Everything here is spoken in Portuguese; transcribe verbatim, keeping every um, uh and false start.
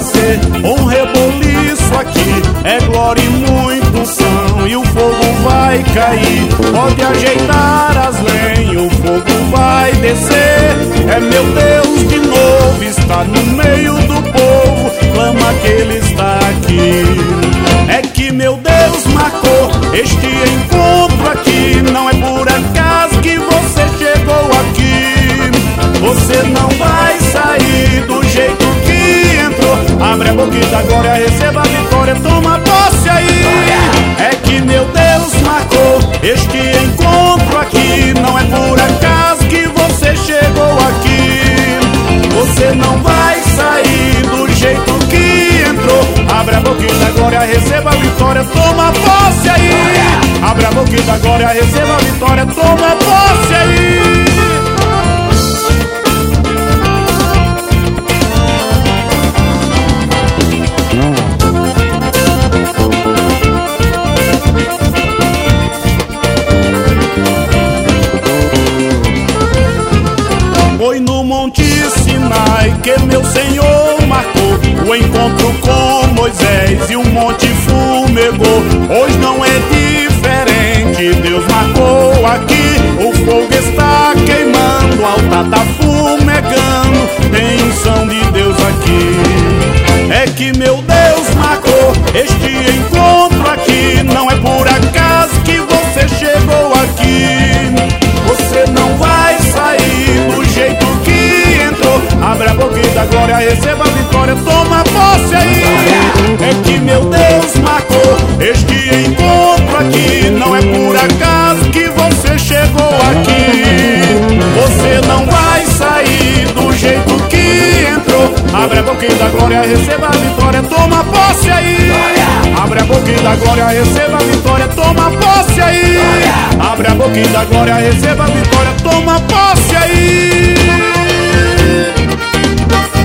nascer um reboliço aqui. É glória e muito unção, e o fogo vai cair. Pode ajeitar as lenhas, o fogo vai descer. É meu Deus de novo, está no meio do povo, clama que Ele está aqui. É que meu Deus marcou este encontro aqui. Não é por acaso que você chegou aqui. Você não vai sair do jeito que entrou. Abre a boca da glória, receba a vitória, toma posse aí. É que meu Deus marcou este encontro aqui. Não é por acaso que você chegou aqui. Você não vai sair do jeito que entrou. Abre a boca da glória, receba a vitória, toma posse aí. Abre a boca da glória, receba a vitória, toma posse aí. Foi no Monte Sinai que meu Senhor marcou o encontro com Moisés e o monte fumegou. Hoje não é diferente, Deus marcou aqui. O fogo está queimando, o altar tá fumegando. Tem unção de Deus aqui. É que meu Deus marcou este encontro aqui. Não é por acaso que você chegou aqui. Você não vai sair do jeito que entrou. Abre a boca da glória, receba a vitória, toma posse aí. É que meu Deus marcou este encontro aqui. Não é por acaso que você chegou aqui. Você não vai sair do jeito que entrou. Abre a boca da glória, receba a vitória, toma posse aí. Abre a boca da glória, receba a vitória, toma posse aí. Abre a boca da glória, receba a vitória, toma posse aí.